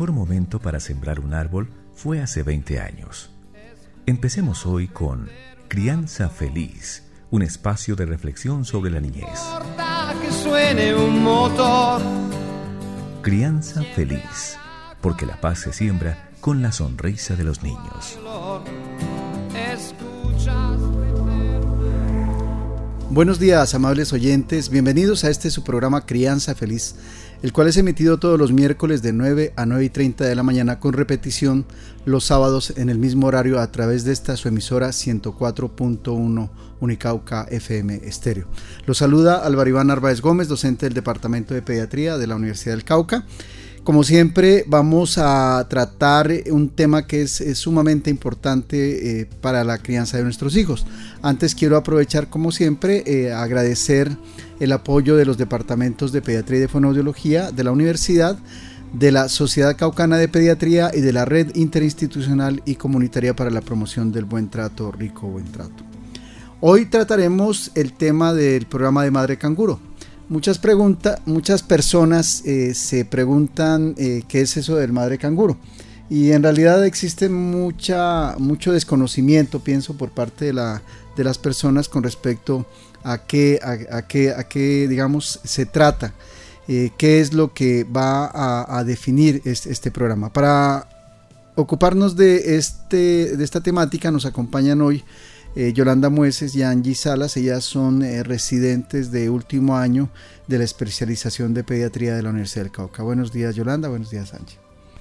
mejor momento para sembrar un árbol fue hace 20 años. Empecemos hoy con Crianza Feliz, un espacio de reflexión sobre la niñez. Que suene un motor. Crianza Feliz, porque la paz se siembra con la sonrisa de los niños. Buenos días, amables oyentes, bienvenidos a su programa Crianza Feliz, el cual es emitido todos los miércoles de 9 a 9:30 de la mañana con repetición los sábados en el mismo horario a través de su emisora 104.1 Unicauca FM Estéreo. Los saluda Álvaro Iván Narváez Gómez, docente del Departamento de Pediatría de la Universidad del Cauca. Como siempre, vamos a tratar un tema que es sumamente importante para la crianza de nuestros hijos. Antes quiero aprovechar, como siempre, agradecer el apoyo de los departamentos de Pediatría y de Fonoaudiología de la Universidad, de la Sociedad Caucana de Pediatría y de la Red Interinstitucional y Comunitaria para la Promoción del Buen Trato, Rico Buen Trato. Hoy trataremos el tema del programa de Madre Canguro. Muchas personas se preguntan qué es eso del Madre Canguro, y en realidad existe mucho desconocimiento, pienso, por parte de las personas con respecto a qué digamos se trata, qué es lo que va a definir este programa. Para ocuparnos de esta temática nos acompañan hoy Yolanda Mueces y Angie Salas. Ellas son residentes de último año de la especialización de pediatría de la Universidad del Cauca. Buenos días, Yolanda. Buenos días, Angie.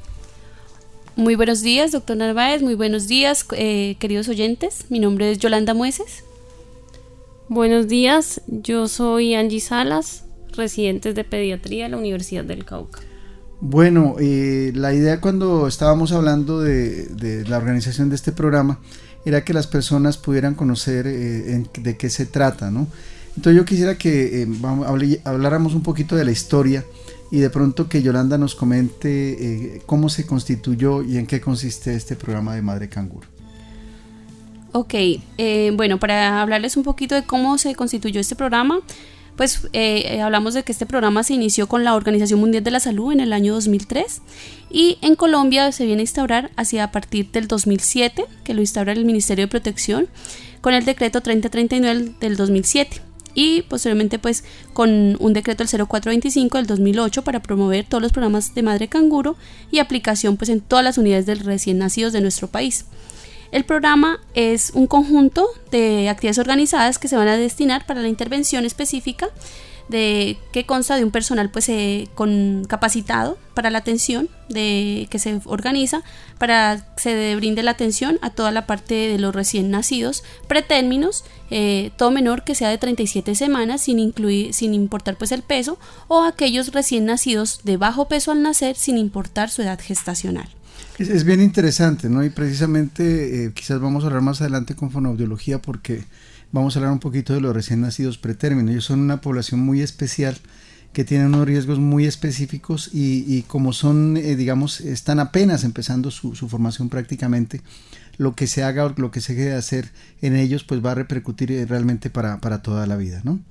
Muy buenos días, doctor Narváez. Muy buenos días, queridos oyentes. Mi nombre es Yolanda Mueces. Buenos días, yo soy Angie Salas, residentes de pediatría de la Universidad del Cauca. Bueno, la idea cuando estábamos hablando de la organización de este programa era que las personas pudieran conocer de qué se trata, ¿no? Entonces yo quisiera que habláramos un poquito de la historia y de pronto que Yolanda nos comente cómo se constituyó y en qué consiste este programa de Madre Canguro. Ok, bueno, para hablarles un poquito de cómo se constituyó este programa, pues hablamos de que este programa se inició con la Organización Mundial de la Salud en el año 2003 y en Colombia se viene a instaurar a partir del 2007, que lo instaura el Ministerio de Protección con el decreto 3039 del 2007 y posteriormente pues con un decreto el 0425 del 2008 para promover todos los programas de Madre Canguro y aplicación pues en todas las unidades de recién nacidos de nuestro país. El programa es un conjunto de actividades organizadas que se van a destinar para la intervención específica que consta de un personal pues capacitado para la atención que se organiza para que se brinde la atención a toda la parte de los recién nacidos, pretérminos, todo menor que sea de 37 semanas sin importar pues el peso, o aquellos recién nacidos de bajo peso al nacer sin importar su edad gestacional. Es bien interesante, ¿no? Y precisamente quizás vamos a hablar más adelante con fonoaudiología porque vamos a hablar un poquito de los recién nacidos pretérminos. Ellos son una población muy especial que tiene unos riesgos muy específicos y como son, digamos, están apenas empezando su formación prácticamente, lo que se haga o lo que se deje de hacer en ellos pues va a repercutir realmente para toda la vida, ¿no?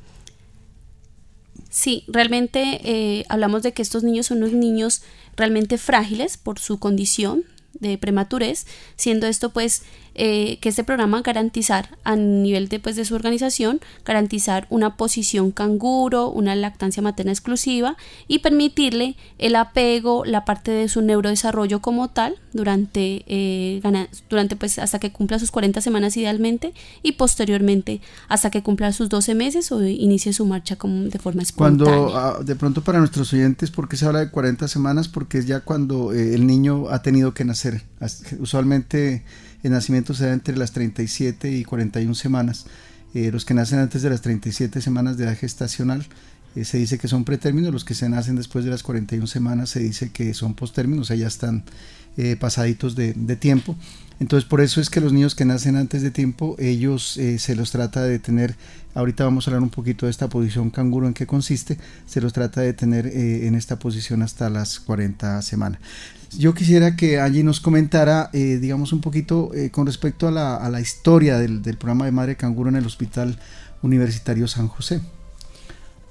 Sí, realmente hablamos de que estos niños son unos niños realmente frágiles por su condición de prematurez, siendo esto pues que este programa garantizar a nivel de su organización, garantizar una posición canguro, una lactancia materna exclusiva y permitirle el apego, la parte de su neurodesarrollo como tal durante pues hasta que cumpla sus 40 semanas idealmente y posteriormente hasta que cumpla sus 12 meses o inicie su marcha de forma espontánea. Cuando de pronto para nuestros oyentes, ¿por qué se habla de 40 semanas? Porque es ya cuando el niño ha tenido que nacer. Usualmente el nacimiento se da entre las 37 y 41 semanas. Los que nacen antes de las 37 semanas de edad gestacional se dice que son pretérminos, los que se nacen después de las 41 semanas se dice que son postérminos, o sea, ya están pasaditos de tiempo. Entonces por eso es que los niños que nacen antes de tiempo, ellos se los trata de tener, ahorita vamos a hablar un poquito de esta posición canguro, en qué consiste, se los trata de tener en esta posición hasta las 40 semanas. Yo quisiera que Angie nos comentara, digamos un poquito con respecto a la historia del programa de Madre Canguro en el Hospital Universitario San José.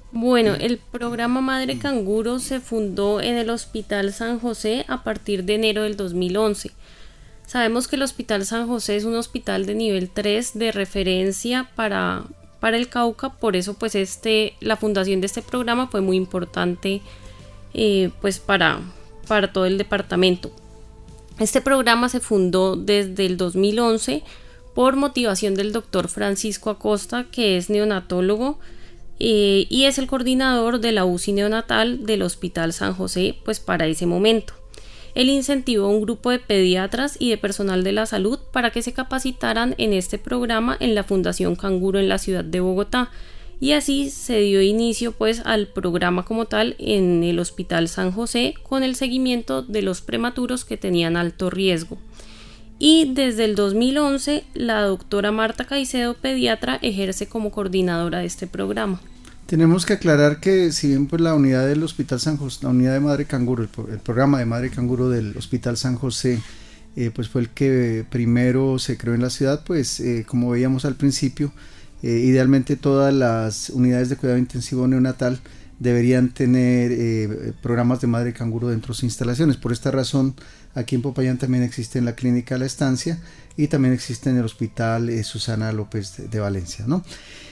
Bueno, el programa Madre Canguro se fundó en el Hospital San José a partir de enero del 2011. Sabemos que el Hospital San José es un hospital de nivel 3 de referencia para el Cauca, por eso pues la fundación de este programa fue muy importante pues para todo el departamento. Este programa se fundó desde el 2011 por motivación del doctor Francisco Acosta, que es neonatólogo y es el coordinador de la UCI neonatal del Hospital San José pues para ese momento. Él incentivó a un grupo de pediatras y de personal de la salud para que se capacitaran en este programa en la Fundación Canguro en la ciudad de Bogotá, y así se dio inicio pues al programa como tal en el Hospital San José con el seguimiento de los prematuros que tenían alto riesgo. Y desde el 2011 la doctora Marta Caicedo, pediatra, ejerce como coordinadora de este programa. Tenemos que aclarar que si bien pues la unidad del Hospital San José, la unidad de Madre Canguro, el programa de Madre Canguro del Hospital San José pues fue el que primero se creó en la ciudad, pues como veíamos al principio, idealmente todas las unidades de cuidado intensivo neonatal deberían tener programas de Madre Canguro dentro de sus instalaciones. Por esta razón, aquí en Popayán también existe en la clínica La Estancia y también existe en el Hospital Susana López de Valencia, ¿no?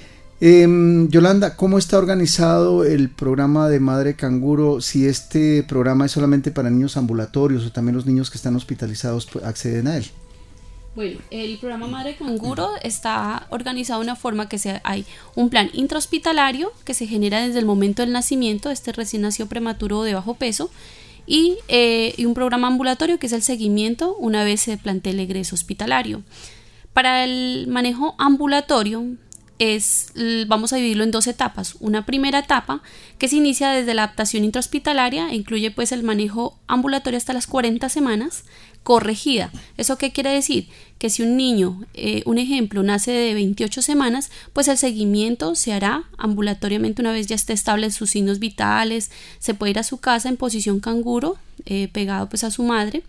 Yolanda, ¿cómo está organizado el programa de Madre Canguro? Si este programa es solamente para niños ambulatorios o también los niños que están hospitalizados pues, acceden a él. Bueno, el programa Madre Canguro está organizado de una forma que hay un plan intrahospitalario que se genera desde el momento del nacimiento, recién nació prematuro o de bajo peso, y un programa ambulatorio que es el seguimiento una vez se plantea el egreso hospitalario. Para el manejo ambulatorio vamos a dividirlo en 2 etapas. Una primera etapa que se inicia desde la adaptación intrahospitalaria, incluye pues el manejo ambulatorio hasta las 40 semanas, corregida. ¿Eso qué quiere decir? Que si un niño, un ejemplo, nace de 28 semanas, pues el seguimiento se hará ambulatoriamente una vez ya esté estable en sus signos vitales, se puede ir a su casa en posición canguro, pegado pues a su madre,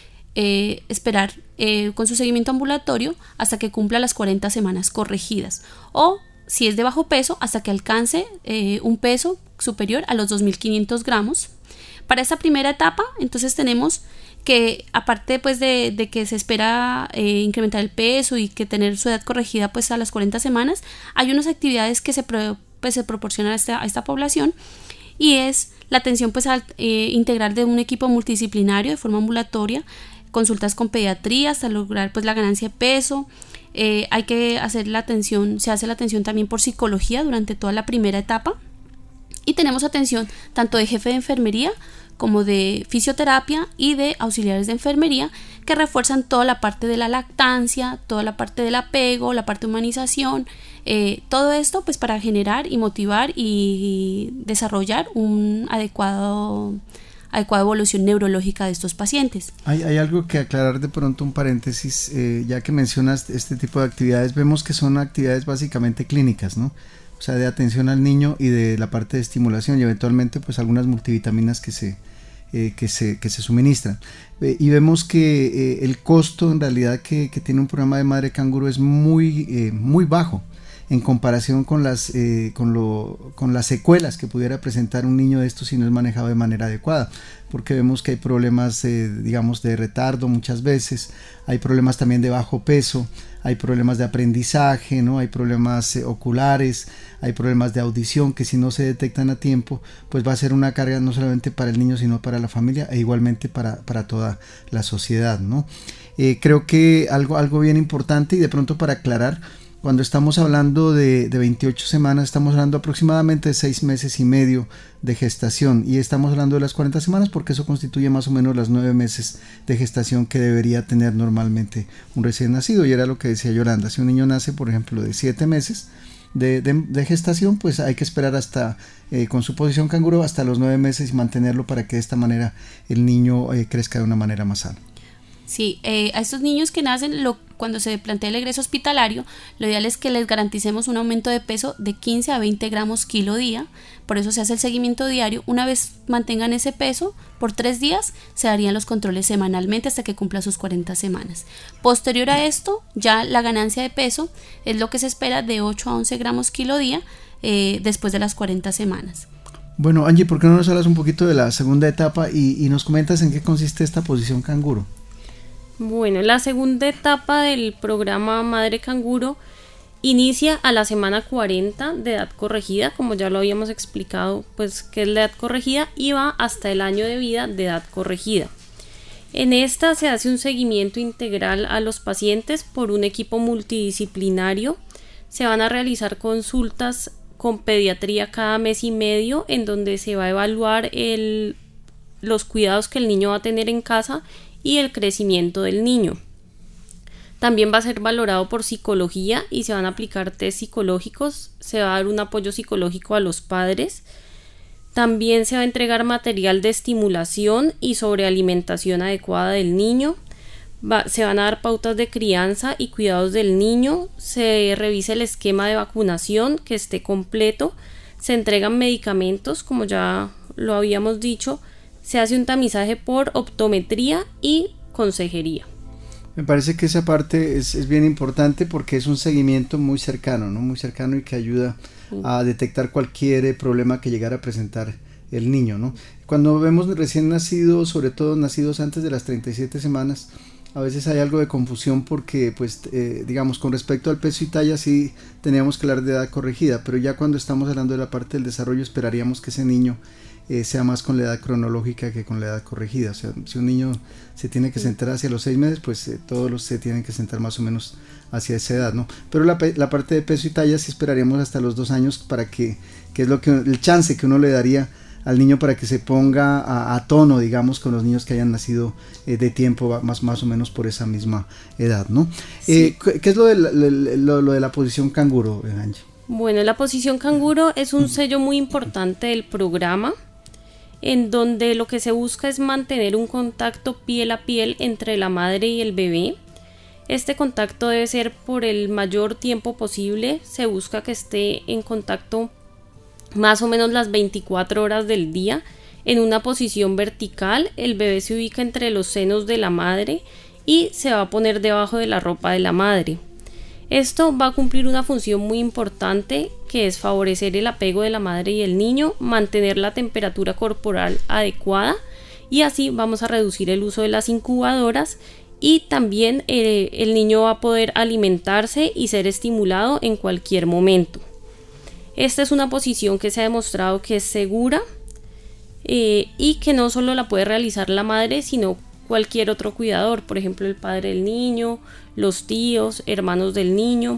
esperar con su seguimiento ambulatorio hasta que cumpla las 40 semanas corregidas, o si es de bajo peso hasta que alcance un peso superior a los 2.500 gramos. Para esta primera etapa entonces tenemos que aparte pues de que se espera incrementar el peso y que tener su edad corregida pues a las 40 semanas, hay unas actividades que se proporcionan a esta población, y es la atención pues integral de un equipo multidisciplinario de forma ambulatoria, consultas con pediatría hasta lograr pues la ganancia de peso. Hay que hacer se hace la atención también por psicología durante toda la primera etapa, y tenemos atención tanto de jefe de enfermería como de fisioterapia y de auxiliares de enfermería que refuerzan toda la parte de la lactancia, toda la parte del apego, la parte de humanización, todo esto pues para generar y motivar y desarrollar un adecuada evolución neurológica de estos pacientes. Hay algo que aclarar, de pronto un paréntesis, ya que mencionas este tipo de actividades, vemos que son actividades básicamente clínicas, ¿no? O sea, de atención al niño y de la parte de estimulación y eventualmente pues algunas multivitaminas que se suministran. Y vemos que el costo en realidad que tiene un programa de Madre Canguro es muy bajo en comparación con las secuelas que pudiera presentar un niño de estos si no es manejado de manera adecuada, porque vemos que hay problemas digamos de retardo muchas veces, hay problemas también de bajo peso, hay problemas de aprendizaje, ¿no? Hay problemas oculares, hay problemas de audición que si no se detectan a tiempo pues va a ser una carga no solamente para el niño sino para la familia e igualmente para toda la sociedad, ¿no? Creo que algo bien importante, y de pronto para aclarar, cuando estamos hablando de 28 semanas, estamos hablando aproximadamente de 6 meses y medio de gestación, y estamos hablando de las 40 semanas porque eso constituye más o menos las 9 meses de gestación que debería tener normalmente un recién nacido. Y era lo que decía Yolanda, si un niño nace por ejemplo de 7 meses de gestación, pues hay que esperar hasta con su posición canguro hasta los 9 meses y mantenerlo para que de esta manera el niño crezca de una manera más sana. Sí, a estos niños que nacen, cuando se plantea el egreso hospitalario, lo ideal es que les garanticemos un aumento de peso de 15 a 20 gramos kilo día. Por eso se hace el seguimiento diario. Una vez mantengan ese peso, por 3 días se darían los controles semanalmente hasta que cumpla sus 40 semanas. Posterior a esto, ya la ganancia de peso es lo que se espera de 8 a 11 gramos kilo día, después de las 40 semanas. Bueno, Angie, ¿por qué no nos hablas un poquito de la segunda etapa y nos comentas en qué consiste esta posición canguro? Bueno, la segunda etapa del programa Madre Canguro inicia a la semana 40 de edad corregida, como ya lo habíamos explicado, pues que es la edad corregida, y va hasta el año de vida de edad corregida. En esta se hace un seguimiento integral a los pacientes por un equipo multidisciplinario. Se van a realizar consultas con pediatría cada mes y medio, en donde se va a evaluar los cuidados que el niño va a tener en casa y el crecimiento del niño. También va a ser valorado por psicología y se van a aplicar test psicológicos, se va a dar un apoyo psicológico a los padres. También se va a entregar material de estimulación y sobre alimentación adecuada del niño. Se van a dar pautas de crianza y cuidados del niño, se revisa el esquema de vacunación que esté completo, se entregan medicamentos, como ya lo habíamos dicho, se hace un tamizaje por optometría y consejería. Me parece que esa parte es bien importante porque es un seguimiento muy cercano, ¿no? Muy cercano y que ayuda a detectar cualquier problema que llegara a presentar el niño, ¿no? Cuando vemos recién nacidos, sobre todo nacidos antes de las 37 semanas, a veces hay algo de confusión porque, pues, digamos, con respecto al peso y talla sí teníamos que hablar de edad corregida, pero ya cuando estamos hablando de la parte del desarrollo esperaríamos que ese niño sea más con la edad cronológica que con la edad corregida. O sea, si un niño se tiene que sentar hacia los 6 meses, pues todos se tienen que sentar más o menos hacia esa edad, ¿no? Pero la parte de peso y talla sí esperaríamos hasta los 2 años para que es lo que el chance que uno le daría al niño para que se ponga a tono, digamos, con los niños que hayan nacido de tiempo más o menos por esa misma edad, ¿no? Sí. ¿Qué es lo de la posición canguro, Angie? Bueno, la posición canguro es un sello muy importante del programa, en donde lo que se busca es mantener un contacto piel a piel entre la madre y el bebé. Este contacto debe ser por el mayor tiempo posible, se busca que esté en contacto más o menos las 24 horas del día, en una posición vertical. El bebé se ubica entre los senos de la madre y se va a poner debajo de la ropa de la madre. Esto va a cumplir una función muy importante, que es favorecer el apego de la madre y el niño, mantener la temperatura corporal adecuada, y así vamos a reducir el uso de las incubadoras, y también el niño va a poder alimentarse y ser estimulado en cualquier momento. Esta es una posición que se ha demostrado que es segura y que no solo la puede realizar la madre, sino cualquier otro cuidador, por ejemplo el padre del niño, los tíos, hermanos del niño.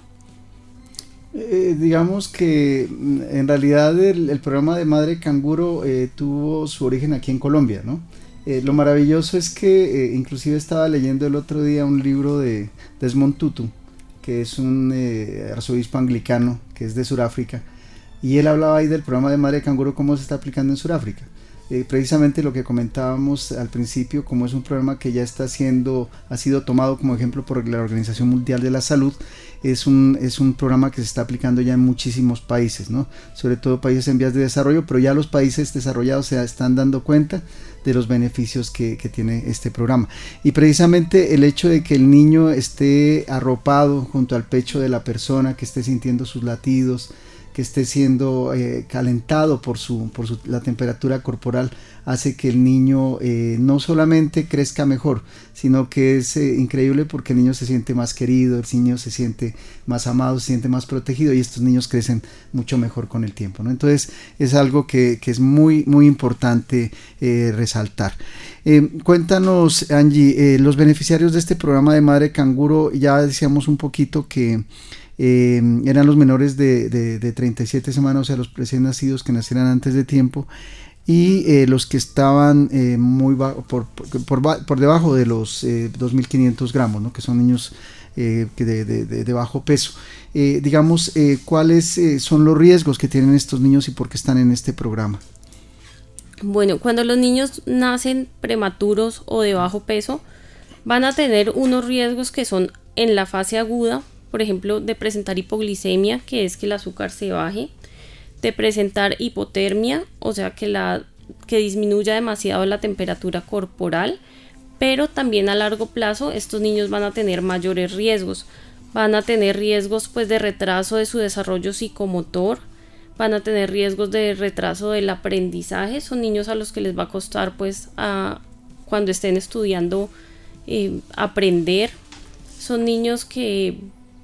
Digamos que en realidad el programa de Madre Canguro tuvo su origen aquí en Colombia, ¿no? Lo maravilloso es que inclusive estaba leyendo el otro día un libro de Desmond Tutu, que es un arzobispo anglicano que es de Sudáfrica, y él hablaba ahí del programa de Madre Canguro, cómo se está aplicando en Sudáfrica. Precisamente lo que comentábamos al principio, como es un programa que ya ha sido tomado como ejemplo por la Organización Mundial de la Salud, es un programa que se está aplicando ya en muchísimos países, ¿no? Sobre todo países en vías de desarrollo, pero ya los países desarrollados se están dando cuenta de los beneficios que tiene este programa. Y precisamente el hecho de que el niño esté arropado junto al pecho de la persona, que esté sintiendo sus latidos, que esté siendo calentado por la temperatura corporal, hace que el niño no solamente crezca mejor, sino que es increíble porque el niño se siente más querido, el niño se siente más amado, se siente más protegido, y estos niños crecen mucho mejor con el tiempo, ¿no? Entonces es algo que es muy, muy importante resaltar. Cuéntanos, Angie, los beneficiarios de este programa de Madre Canguro. Ya decíamos un poquito que eran los menores de 37 semanas, o sea, los recién nacidos que nacieran antes de tiempo, y los que estaban muy por debajo de los 2.500 gramos, ¿no? Que son niños de bajo peso. Digamos, ¿cuáles son los riesgos que tienen estos niños y por qué están en este programa? Bueno, cuando los niños nacen prematuros o de bajo peso, van a tener unos riesgos que son en la fase aguda, por ejemplo, de presentar hipoglicemia, que es que el azúcar se baje, de presentar hipotermia, o sea que disminuya demasiado la temperatura corporal, pero también a largo plazo estos niños van a tener mayores riesgos. Van a tener riesgos pues de retraso de su desarrollo psicomotor, van a tener riesgos de retraso del aprendizaje, son niños a los que les va a costar pues cuando estén estudiando aprender, son niños que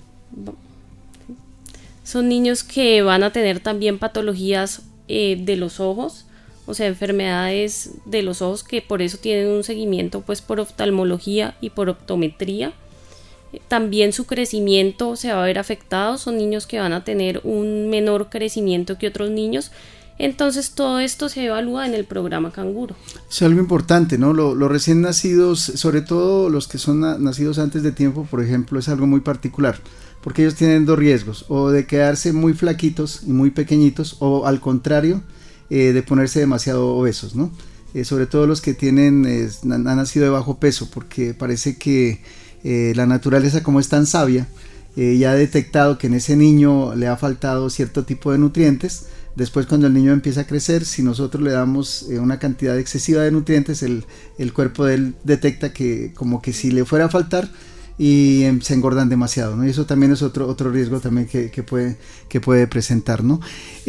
van a tener también patologías de los ojos, o sea, enfermedades de los ojos, que por eso tienen un seguimiento pues por oftalmología y por optometría. También su crecimiento se va a ver afectado, son niños que van a tener un menor crecimiento que otros niños. Entonces todo esto se evalúa en el programa Canguro. Es algo importante, ¿no? Los recién nacidos, sobre todo los que son nacidos antes de tiempo, por ejemplo, es algo muy particular, porque ellos tienen dos riesgos: o de quedarse muy flaquitos y muy pequeñitos, o al contrario, de ponerse demasiado obesos, ¿no? Sobre todo los que han nacido de bajo peso, porque parece que la naturaleza, como es tan sabia, ya ha detectado que en ese niño le ha faltado cierto tipo de nutrientes. Después, cuando el niño empieza a crecer, si nosotros le damos una cantidad excesiva de nutrientes, el cuerpo de él detecta que como que si le fuera a faltar, y se engordan demasiado, ¿no? Y eso también es otro riesgo también que puede presentar, ¿no?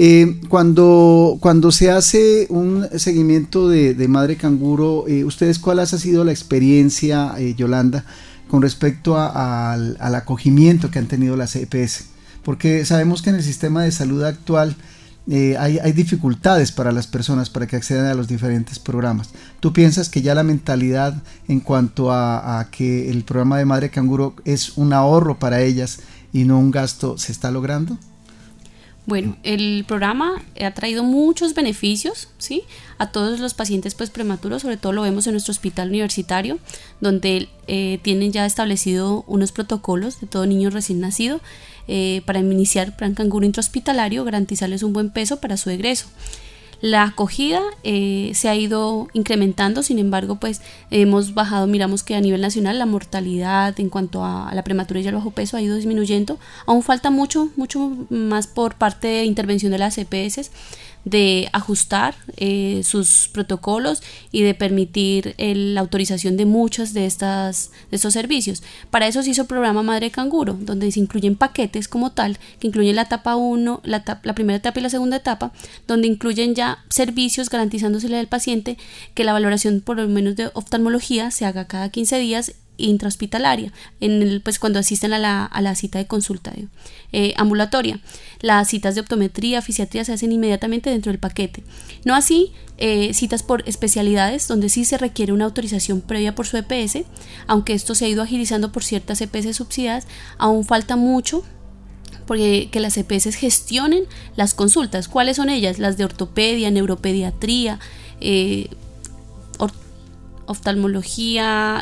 Cuando se hace un seguimiento de madre canguro, ¿ustedes cuál ha sido la experiencia, Yolanda, con respecto al acogimiento que han tenido las EPS? Porque sabemos que en el sistema de salud actual hay dificultades para las personas para que accedan a los diferentes programas. ¿Tú piensas que ya la mentalidad en cuanto a que el programa de Madre Canguro es un ahorro para ellas y no un gasto se está logrando? Bueno, el programa ha traído muchos beneficios, ¿sí?, a todos los pacientes pues prematuros. Sobre todo lo vemos en nuestro hospital universitario, donde tienen ya establecido unos protocolos de todo niño recién nacido para iniciar plan canguro intrahospitalario, garantizarles un buen peso para su egreso. La acogida se ha ido incrementando, sin embargo, pues hemos bajado, miramos que a nivel nacional la mortalidad en cuanto a la prematurez y al bajo peso ha ido disminuyendo. Aún falta mucho más por parte de intervención de las EPS, de ajustar sus protocolos y de permitir la autorización de muchos de estos servicios. Para eso se hizo el programa Madre Canguro, donde se incluyen paquetes como tal, que incluyen la etapa 1, la primera etapa y la segunda etapa, donde incluyen ya servicios garantizándosele al paciente que la valoración por lo menos de oftalmología se haga cada 15 días intrahospitalaria, pues cuando asisten a la cita de consulta ambulatoria. Las citas de optometría, fisiatría se hacen inmediatamente dentro del paquete. No así citas por especialidades, donde sí se requiere una autorización previa por su EPS, aunque esto se ha ido agilizando por ciertas EPS subsidiadas. Aún falta mucho porque que las EPS gestionen las consultas. ¿Cuáles son ellas? Las de ortopedia, neuropediatría, oftalmología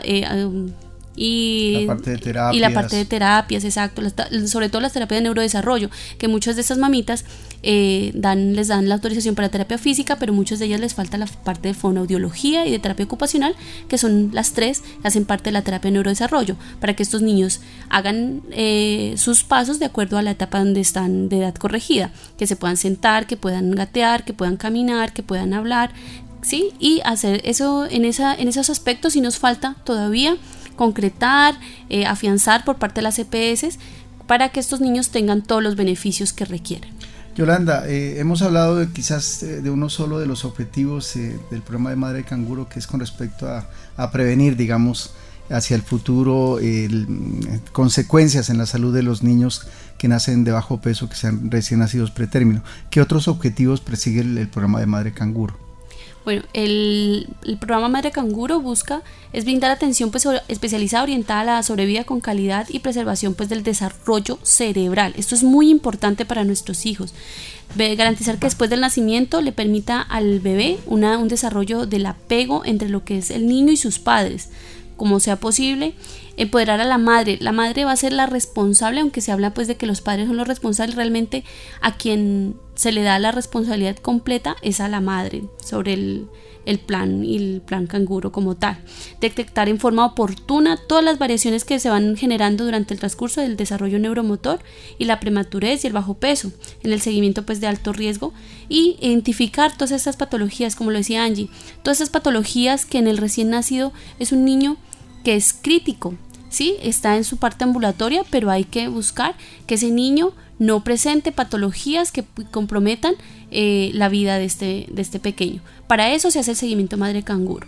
y la parte de terapias, exacto, sobre todo las terapias de neurodesarrollo, que muchas de estas mamitas les dan la autorización para terapia física, pero muchas de ellas les falta la parte de fonoaudiología y de terapia ocupacional, que son las tres que hacen parte de la terapia de neurodesarrollo, para que estos niños hagan sus pasos de acuerdo a la etapa donde están de edad corregida, que se puedan sentar, que puedan gatear, que puedan caminar, que puedan hablar, ¿sí? Y hacer eso en esos aspectos. Sí nos falta todavía concretar, afianzar por parte de las EPS para que estos niños tengan todos los beneficios que requieren. Yolanda, hemos hablado quizás de uno solo de los objetivos del programa de Madre Canguro, que es con respecto a prevenir, digamos, hacia el futuro consecuencias en la salud de los niños que nacen de bajo peso, que sean recién nacidos pretérmino. ¿Qué otros objetivos persigue el programa de Madre Canguro? Bueno, el programa Madre Canguro es brindar atención pues especializada orientada a la sobrevida con calidad y preservación pues del desarrollo cerebral. Esto es muy importante para nuestros hijos. Garantizar que después del nacimiento le permita al bebé un desarrollo del apego entre lo que es el niño y sus padres, como sea posible. Empoderar a la madre. La madre va a ser la responsable, aunque se habla pues de que los padres son los responsables, realmente a quien se le da la responsabilidad completa es a la madre sobre el plan y el plan canguro como tal. Detectar en forma oportuna todas las variaciones que se van generando durante el transcurso del desarrollo neuromotor y la prematurez y el bajo peso, en el seguimiento pues de alto riesgo, y identificar todas estas patologías, como lo decía Angie, todas estas patologías que en el recién nacido es un niño que es crítico, ¿sí? Está en su parte ambulatoria, pero hay que buscar que ese niño no presente patologías que comprometan la vida de este pequeño. Para eso se hace el seguimiento madre canguro.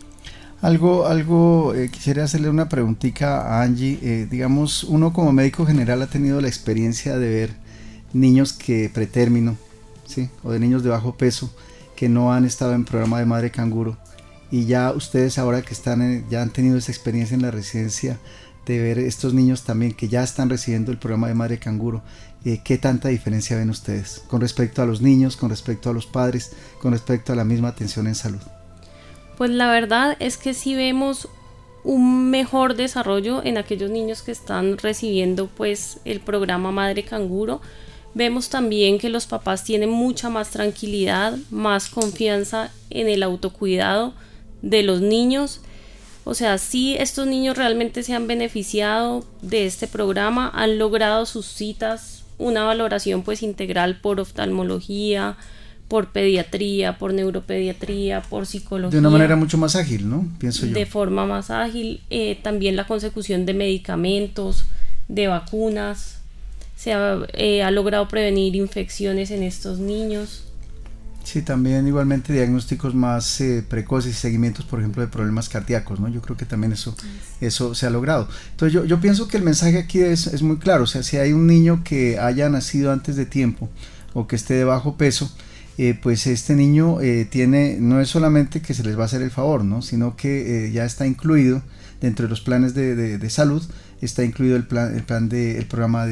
Quisiera hacerle una preguntita a Angie. Digamos, uno como médico general ha tenido la experiencia de ver niños que pretérmino, ¿sí? O de niños de bajo peso que no han estado en programa de madre canguro, y ya ustedes ahora que ya han tenido esa experiencia en la residencia de ver estos niños también que ya están recibiendo el programa de madre canguro, ¿qué tanta diferencia ven ustedes con respecto a los niños, con respecto a los padres, con respecto a la misma atención en salud? Pues la verdad es que sí vemos un mejor desarrollo en aquellos niños que están recibiendo pues el programa madre canguro. Vemos también que los papás tienen mucha más tranquilidad, más confianza en el autocuidado de los niños. O sea, sí, estos niños realmente se han beneficiado de este programa, han logrado sus citas, una valoración pues integral por oftalmología, por pediatría, por neuropediatría, por psicología. De una manera mucho más ágil, ¿no? Pienso yo. De forma más ágil, también la consecución de medicamentos, de vacunas, se ha logrado prevenir infecciones en estos niños. Sí, también igualmente diagnósticos más precoces y seguimientos, por ejemplo, de problemas cardíacos, ¿no? Yo creo que también eso se ha logrado. Entonces yo pienso que el mensaje aquí es muy claro. O sea, si hay un niño que haya nacido antes de tiempo o que esté de bajo peso, pues este niño no es solamente que se les va a hacer el favor, ¿no? Sino que ya está incluido dentro de los planes de salud, está incluido el programa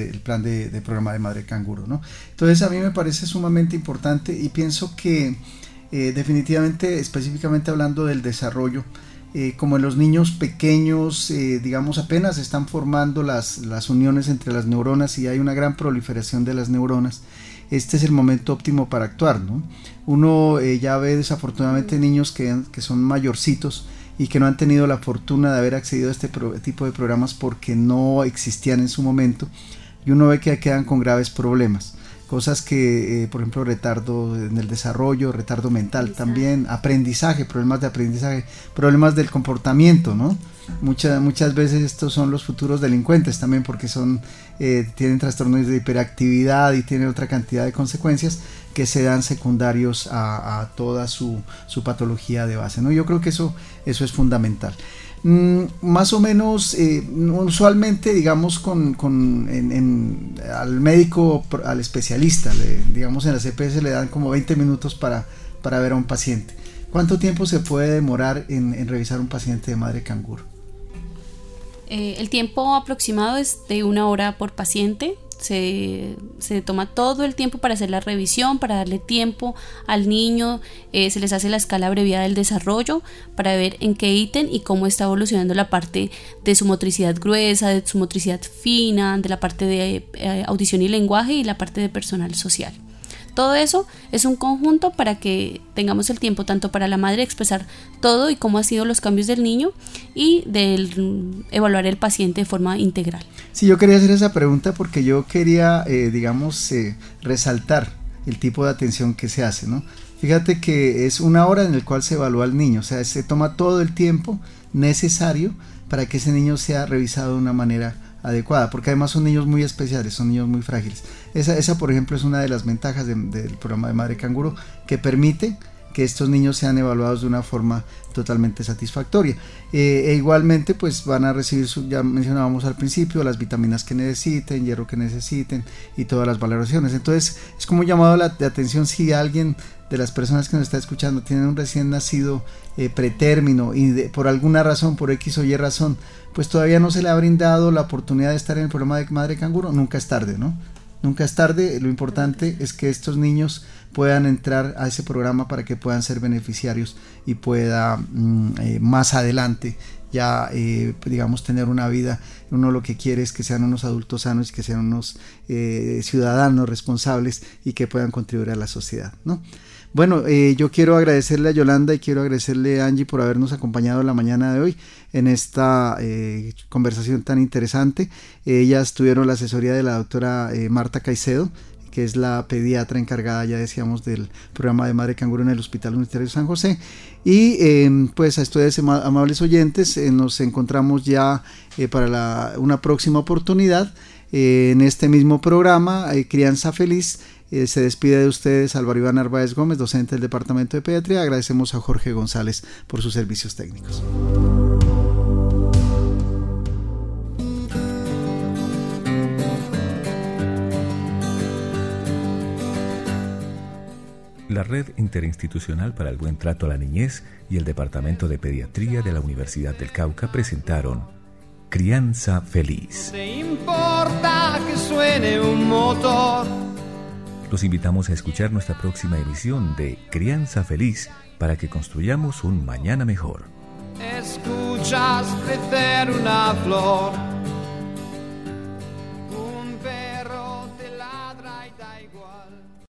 de madre canguro, ¿no? Entonces a mí me parece sumamente importante, y pienso que definitivamente, específicamente hablando del desarrollo, como en los niños pequeños, digamos, apenas están formando las uniones entre las neuronas y hay una gran proliferación de las neuronas, este es el momento óptimo para actuar, ¿no? Uno ya ve desafortunadamente niños que son mayorcitos y que no han tenido la fortuna de haber accedido a este tipo de programas porque no existían en su momento, y uno ve que quedan con graves problemas, cosas que, por ejemplo, retardo en el desarrollo, retardo mental también, aprendizaje, problemas de aprendizaje, problemas del comportamiento, ¿no? Muchas veces estos son los futuros delincuentes también, porque tienen trastornos de hiperactividad y tienen otra cantidad de consecuencias que se dan secundarios a toda su patología de base, ¿no? Yo creo que eso es fundamental. Más o menos, usualmente, digamos, al médico, al especialista, digamos, en la CPS le dan como 20 minutos para ver a un paciente. ¿Cuánto tiempo se puede demorar en revisar un paciente de madre canguro? El tiempo aproximado es de 1 hora por paciente. Se toma todo el tiempo para hacer la revisión, para darle tiempo al niño, se les hace la escala abreviada del desarrollo para ver en qué ítem y cómo está evolucionando la parte de su motricidad gruesa, de su motricidad fina, de la parte de audición y lenguaje y la parte de personal social. Todo eso es un conjunto para que tengamos el tiempo tanto para la madre expresar todo y cómo han sido los cambios del niño y de evaluar el paciente de forma integral. Sí, yo quería hacer esa pregunta porque yo quería, resaltar el tipo de atención que se hace, ¿no? Fíjate que es 1 hora en la cual se evalúa al niño, o sea, se toma todo el tiempo necesario para que ese niño sea revisado de una manera adecuada, porque además son niños muy especiales, son niños muy frágiles. Esa por ejemplo es una de las ventajas del programa de madre canguro, que permite que estos niños sean evaluados de una forma totalmente satisfactoria, igualmente pues van a recibir ya mencionábamos al principio, las vitaminas que necesiten, hierro que necesiten y todas las valoraciones. Entonces es como un llamado de atención si alguien de las personas que nos está escuchando tienen un recién nacido pretérmino y por alguna razón, por X o Y razón, pues todavía no se le ha brindado la oportunidad de estar en el programa de madre canguro, nunca es tarde, ¿no? Nunca es tarde, lo importante es que estos niños puedan entrar a ese programa para que puedan ser beneficiarios y pueda más adelante ya digamos tener una vida. Uno lo que quiere es que sean unos adultos sanos, que sean unos ciudadanos responsables y que puedan contribuir a la sociedad, ¿no? Bueno, yo quiero agradecerle a Yolanda y quiero agradecerle a Angie por habernos acompañado la mañana de hoy en esta conversación tan interesante. Ellas tuvieron la asesoría de la doctora Marta Caicedo, que es la pediatra encargada, ya decíamos, del programa de madre canguro en el Hospital Universitario San José. Y pues a ustedes, amables oyentes, nos encontramos ya para una próxima oportunidad. En este mismo programa, Crianza Feliz, se despide de ustedes Álvaro Iván Narváez Gómez, docente del Departamento de Pediatría. Agradecemos a Jorge González por sus servicios técnicos. La Red Interinstitucional para el Buen Trato a la Niñez y el Departamento de Pediatría de la Universidad del Cauca presentaron Crianza Feliz. ¿Te importa que suene un motor? Los invitamos a escuchar nuestra próxima emisión de Crianza Feliz para que construyamos un mañana mejor. Escuchas crecer una flor.